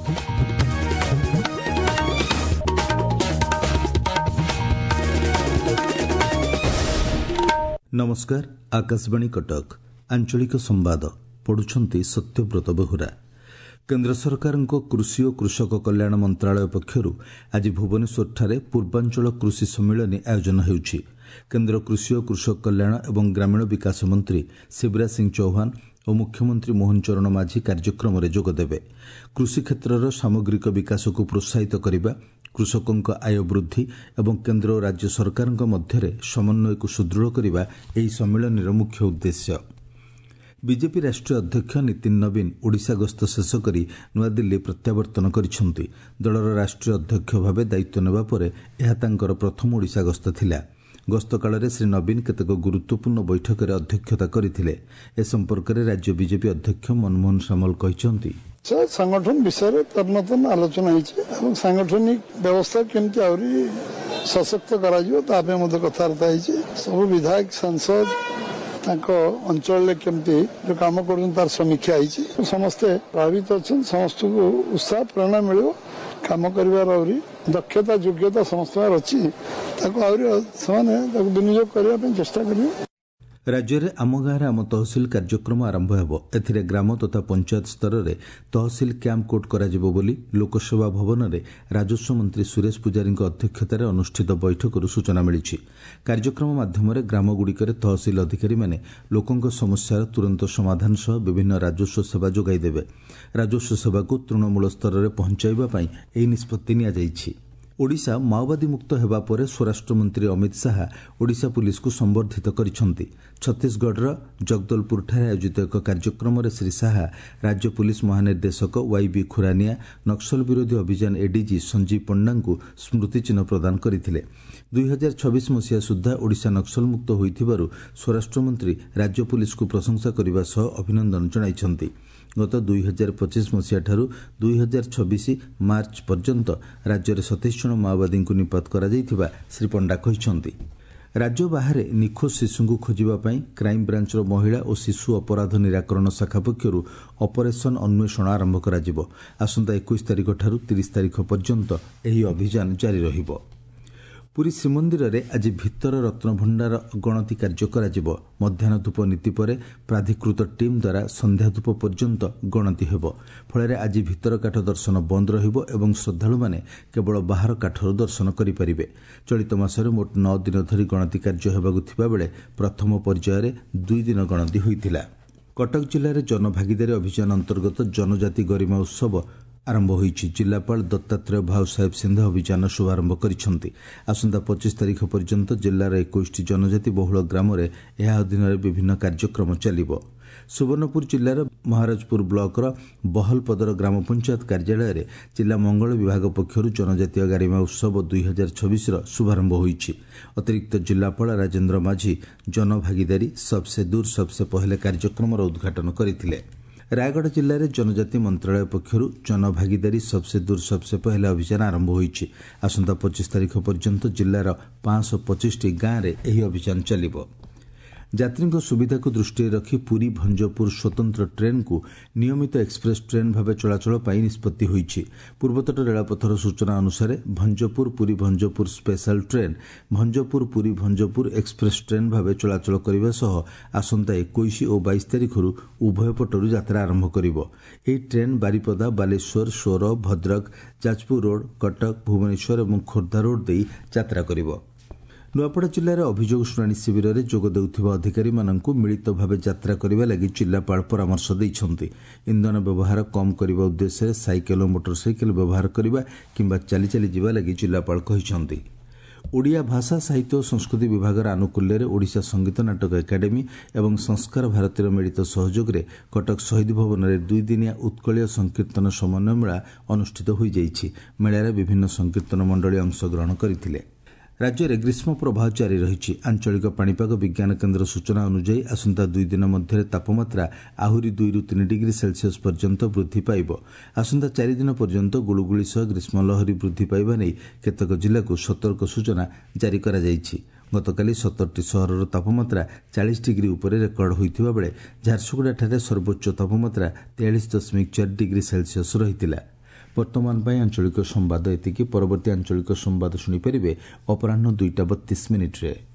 नमस्कार। आकाशवाणी कटक आंचलिक संवाद पढ़ुछंती सत्यव्रत बेहुरा। केंद्र सरकार कृषि और कृषक कल्याण मंत्रालय पक्षरु आज भुवनेश्वर पूर्वांचल कृषि सम्मेलन आयोजन होउछि। केंद्र कृषि और कृषक कल्याण एवं ग्रामीण विकास मंत्री शिवराज सिंह चौहान और मुख्यमंत्री मोहन चरण माझी कार्यक्रम में जोगदेवे। कृषि क्षेत्र सामग्रिक विकास को प्रोत्साहित करने, कृषकों आय वृद्धि एवं केंद्र और राज्य सरकार मध्य समन्वय को सुदृढ़ करने यह सम्मेलन मुख्य उद्देश्य। बीजेपी राष्ट्रीय अध्यक्ष नितिन नवीन ओडिशा गस्त शेष कर नूआदिल्ली प्रत्यावर्तन करिसेंति। दलर राष्ट्रीय अध्यक्ष भाव दायित्व नेबा परे यह तांकर प्रथम ओडिशा गस्त थिला। गस्त काल श्री नवीन केतेक गुरुत्वपूर्ण बैठक में अध्यक्षता करथिले। ए संपर्क में राज्य बीजेपी अध्यक्ष मनमोहन सामल कहिसेंति, संगठन विषय तन्नतन आलोचना होइछे। सांगठनिक व्यवस्था केमती आउरी सशक्त करा जिवो तापे मते कथार्थ होइछे। सब विधायक सांसद ताको अंचल केमती जो काम करन तार समीक्षा होइछे। समस्ते प्रभावित अछन, समस्त को उत्साह प्रेरणा मिलियो काम करिवार आउरी दक्षता योग्यता समस्त अछि ताको आउरी सने ताको विनियोग करिया पे चेष्टा करियो। राज्य में आम गाँव आम तहसिल कार्यक्रम आरंभ होब। एथिरे ग्राम तथा पंचायत स्तर में तहसिल कैंप कोड कराजिबो बोली लोकसेवा भवन में राजस्व मंत्री सुरेश पुजारी अध्यक्षतार अनुष्ठित बैठक सूचना मिली। कार्यक्रम माध्यम ग्रामगुड़िकर तहसिल अधिकारी माने लोकों समस्यार तुरंत समाधान सह विभिन्न राजस्व सेवा जोगाईदेवे। राजस्व सेवा को तृणमूल स्तर में पहुंचाइबा एही निष्पत्ति निया जाइछि। ओडिशा माओवादी मुक्त हेबा परे स्वराष्ट्र मंत्री अमित शाह ओडिशा पुलिस को संबर्धित करिसेंति। छत्तीसगढ़ जगदलपुर ठारे आयोजित एक कार्यक्रम में श्री शाह राज्य पुलिस महानिर्देशक वाईबी खुरानिया, नक्सल विरोधी अभियान एडीजी संजीव पंडा को स्मृति चिन्ह प्रदान करथिले। 2026 मसीहा सुधा ओडिशा नक्सल मुक्त होइथिबारु स्वराष्ट्र मंत्री राज्य पुलिस को प्रशंसा करने सह अभिनंदन जणाइछंति। गत 2025 मसीहा ठारू 2026 मार्च पर्यंत राज्य में 27 जन माओवादी को निपात करा जाइथिबा श्री पंडा कहिसेंति। राज्य बाहर निखोज शिशु को खोजापी क्राइम ब्रांचर महिला और शिशु अपराध निराकरण शाखा पक्षर ऑपरेशन अन्वेषण आरंभ कर आसंता 21 तारिख ठारू 30 तारिख पर्यंत यह अभियान जारी रहिबो। पुरी श्रीमंदिर में आज भितर रत्नभंडार गणति कार्य करा। मध्याह्न धूप नीति पर प्राधिकृत टीम द्वारा संध्या धूप पर्यंत गणति हेब। फल आज भितर काठ दर्शन बंद रहिबो एवं श्रद्धालु माने केवल बाहर काठर दर्शन करिपारिबे। चलित मासरे मोट 9 दिन धरी गणति कार्य हेबाकु थिबा बेले प्रथम पर्यायर 2 दिन गणति होइतिला। कटक जिले में जनभागीदारी अभियान अंतर्गत जनजाति गरिमा उत्सव आरंभ होइछि। जिलापाल दत्तात्रेय भाव साहेब सिंह अभियान शुभारंभ करिसेंति। आसंता 25 तारिख पर्यंत जिलार 21 जनजाति बहुल ग्राम में यह अधीन विभिन्न कार्यक्रम चलिबो। सुवर्णपुर जिलार महाराजपुर ब्लॉकर बहलपदर ग्राम पंचायत कार्यालय में जिला मंगल विभाग पक्षर जनजातीय गारिमा उत्सव 2026 शुभारंभ होइछि। अतिरिक्त जिलापाल राजेन्द्र माझी जनभागीदारी सबसे दूर सबसे पहले कार्यक्रम उद्घाटन करथिले। रायगढ़ जिले में जनजाति मंत्रालय पक्षर जनभागीदारी सबसे दूर सबसे पहले अभियान आरंभ होइछि। आसंता 25 तारिख पर्यंत जिलार 525 गाँव में यह अभियान चलिबो। यात्री सुविधा को दृष्टि रखी पुरी भंजपुर स्वतंत्र ट्रेन को नियमित एक्सप्रेस ट्रेन भाव चलाचल पर निष्पत्ति होइछि। पूर्वतट रेलपथर सूचना अनुसार Bhanjapur Puri Bhanjapur special train Bhanjapur Puri Bhanjapur express train भाव चलाचल करने सह आसंता 21 और 22 तारिख उभय पटरू यात्रा आरंभ करिबो। एही ट्रेन बारिपदा, बालेश्वर, सोर, भद्रक, जाजपुर रोड, कटक, भुवनेश्वर और खोर्धा रोड दे यात्रा करिबो। नुआपड़ा जिले में अभियोग शुणाणी शिविर में जोग देउथिबा अधिकारी माननकु मिलित भाव यात्रा करने लगी जिलापाल परामर्श देइछंती। इंधन व्यवहार कम करने उद्देश्य साइकेल और मोटरसाइकेल व्यवहार करने किंबा चली चली जीवा लगी जिलापाल कहिछंती। ओडिया भाषा साहित्य और संस्कृति विभाग आनुकूल्य ओडिशा संगीत नाटक एकाडेमी एवं संस्कार भारतीय मिलित सहयोग में कटक शहीद भवन में 2 दिनिया उत्कलीय संकीर्तन समन्वय मेला अनुष्ठित हो जाइछि। मेलार विभिन्न संकीर्तन मंडली अंशग्रहण करथिले। राज्य में ग्रीष्म प्रभाव जारी रही। आंचलिक पाणीपाग विज्ञान केन्द्र सूचना अनुसार आसंता 2 दिन मध्य तापमात्रा आहरी 2 ରୁ 3 डिग्री सेल्सियस पर्यंत वृद्धि पाइब। आसंता 4 दिन पर्यंत गुळुगुळी सह ग्रीष्म लहरी वृद्धि पाइबा नहीं केतक जिला को सतर्क सूचना जारी करा जाइछि। गतकाली 17टी सहरर तापमात्रा 40 डिग्री उपरे रेकर्ड होइथिबा बेले झारसुगुड़ा ठारे सर्वोच्च तापमात्रा 43.4 डिग्री सेल्सियस रहितिला। ବର୍ତ୍ତମାନ ପାଇଁ ଆଞ୍ଚଳିକ ସମ୍ବାଦ ଏତିକି। ପରବର୍ତ୍ତୀ ଆଞ୍ଚଳିକ ସମ୍ବାଦ ଶୁଣିପାରିବେ ଅପରାହ୍ନ 2:32 ମିନିଟ୍ରେ।